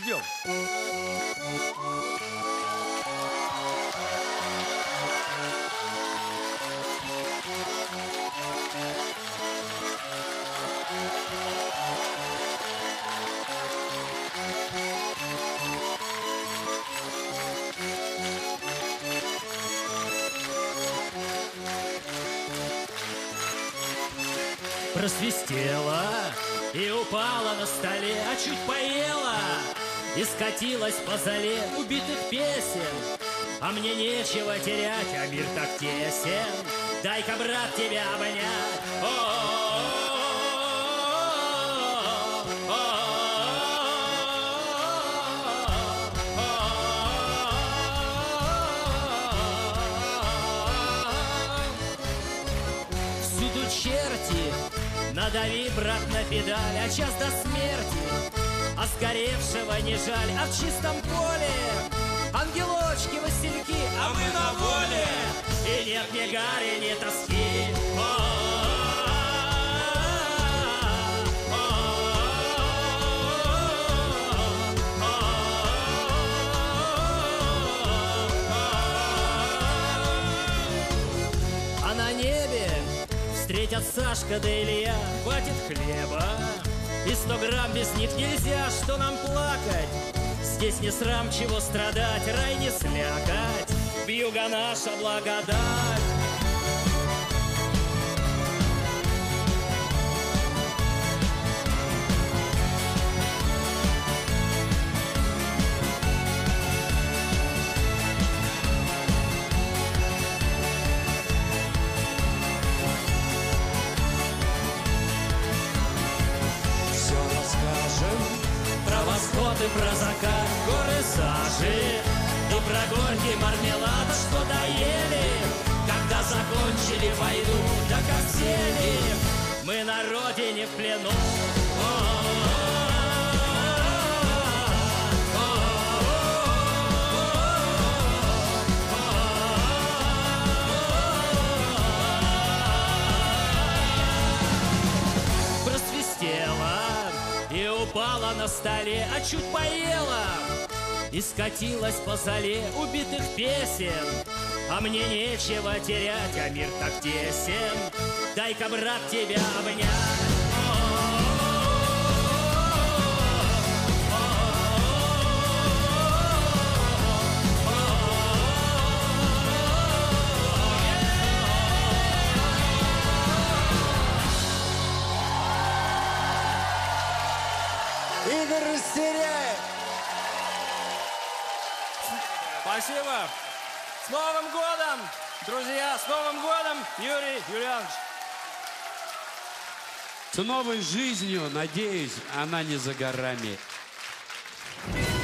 Ждем. Просвистела и упала на столе, а чуть поела и скатилась по зале убитых песен. А мне нечего терять, а мир так тесен. Дай-ка, брат, тебя обнять. Всюду черти, надави, брат, на педаль, а час до смерти, а сгоревшего не жаль, а в чистом поле ангелочки, васильки, а мы на воле, и нет ни гари, ни тоски. А на небе встретят Сашка да Илья, хватит хлеба, и 100 грамм без них нельзя. Что нам плакать? Здесь не срам, чего страдать, рай не слякоть, вьюга наша благодать. Про восход и про закат, горы сажи, и про горький мармелад, что доели, когда закончили войну, да как сели мы на родине в плену. Просвистела и упала на столе, а чуть поела и скатилась по зале убитых песен. А мне нечего терять, а мир так тесен. Дай-ка, брат, тебя обнять. Игорь Растеряев. Спасибо. С Новым годом, друзья! С Новым годом, Юрий Юлианович! С новой жизнью, надеюсь, она не за горами.